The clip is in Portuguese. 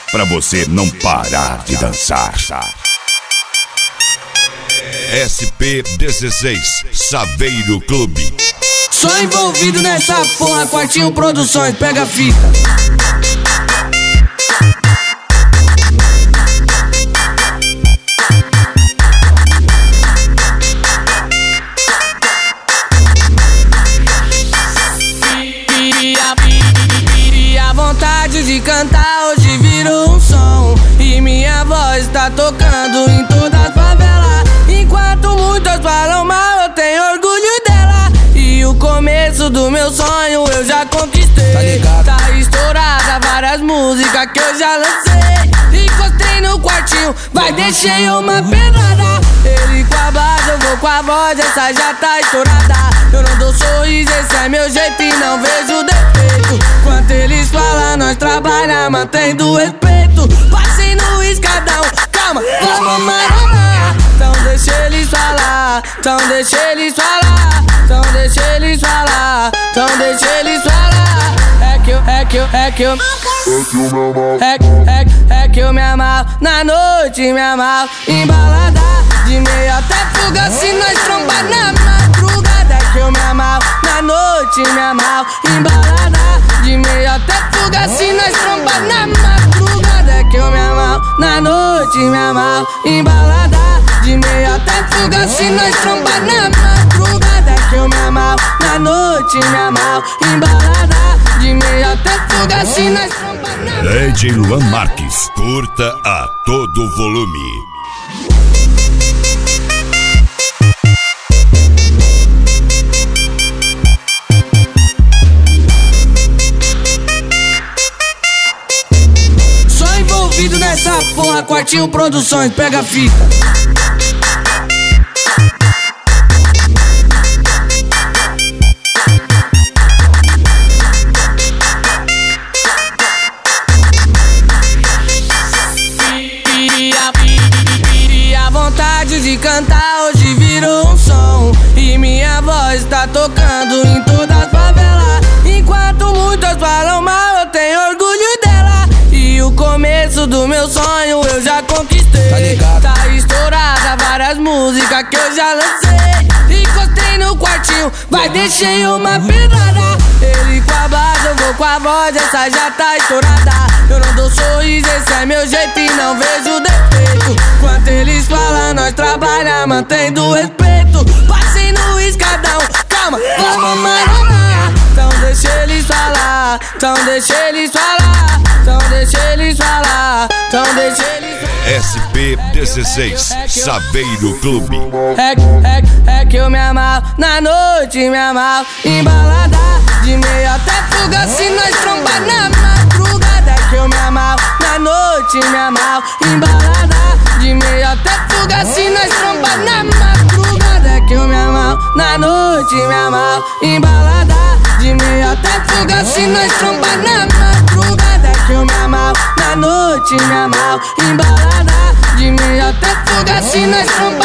pra você não parar de dançar. SP16 Saveiro Clube. Só envolvido nessa porra, Quartinho Produções, pega a fita. E a vontade de cantar hoje virou um som, e minha voz tá tocando em toda a favela. Enquanto muitos falam mal, eu tenho orgulho dela. E o começo do meu sonho eu já conquistei. Tá estourada várias músicas que eu já lancei. Encostei no quartinho, vai deixei uma pedrada. Ele com a base, eu vou com a voz, essa já tá estourada. Eu não dou sorriso, esse é meu jeito e não vejo defeito. Quanto eles falam, nós trabalha, mantendo respeito. Passei no escadão, calma, vamos marolar. Então deixa eles falar, então deixa eles falar, então deixa eles falar, então deixa eles falar. É que eu me amarro na noite, me amarro em balada, de meia até fuga se nós trombar na madrugada. É que eu me amarro na noite, me amarro em balada, de meia até fuga se nós trombar na madrugada. É que eu me amarro na noite, me amarro em balada, de meia até fuga se nós trombar na madrugada. É que eu me amarro na noite, me amarro em balada, de meia até fuga se nós trombar na madrugada. DJ Luan Marques, curta a todo volume. Só envolvido nessa porra, Quartinho Produções, pega a fita. E a vontade de cantar hoje virou um som, e minha voz tá tocando em toda a favela. Enquanto muitos falam mal, eu tenho orgulho dela. E o começo do meu sonho eu já conquistei. Tá estourada várias músicas que eu já lancei. Encostei no quartinho, vai deixei uma pedrada. Ele com a base, eu vou com a voz, essa já tá estourada. Eu não dou sorriso, esse é meu jeito e não vejo defeito. Quanto eles falam, nós trabalha, mantendo respeito. Passei no escadão, calma, vamos marolar. Então deixa eles falar, então deixa eles falar, então deixa eles falar, então deixa eles falar. SP16 Saveiro Clube. É que eu me amarro na noite, me amarro em balada, de meia até fuga se nós trombar na madrugada. É que eu me amarro na noite, me amarro em balada, de meia até fuga se nós trombar na madrugada. É que eu me amarro na noite, me amarro em balada, de meia até fuga se nós trombar na madrugada. É que eu me amarro na noite, me amarro em balada, de meia até fuga se nós trombar.